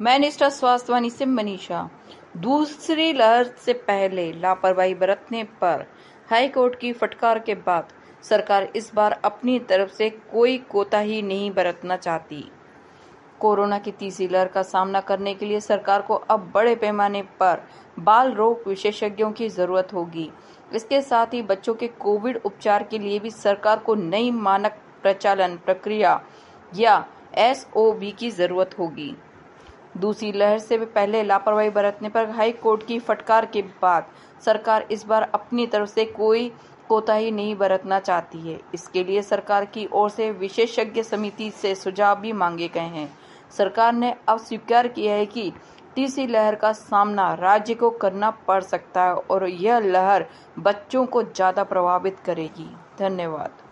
मैं निष्ठा स्वास्थ्यवाणी से मनीषा। दूसरी लहर से पहले लापरवाही बरतने पर हाईकोर्ट की फटकार के बाद सरकार इस बार अपनी तरफ से कोई कोताही नहीं बरतना चाहती। कोरोना की तीसरी लहर का सामना करने के लिए सरकार को अब बड़े पैमाने पर बाल रोग विशेषज्ञों की जरूरत होगी। इसके साथ ही बच्चों के कोविड उपचार के लिए भी सरकार को नई मानक प्रचालन प्रक्रिया या SOP की जरूरत होगी। दूसरी लहर से पहले लापरवाही बरतने पर हाई कोर्ट की फटकार के बाद सरकार इस बार अपनी तरफ से कोई कोताही नहीं बरतना चाहती है। इसके लिए सरकार की ओर से विशेषज्ञ समिति से सुझाव भी मांगे गए हैं। सरकार ने अब स्वीकार किया है कि तीसरी लहर का सामना राज्य को करना पड़ सकता है और यह लहर बच्चों को ज्यादा प्रभावित करेगी। धन्यवाद।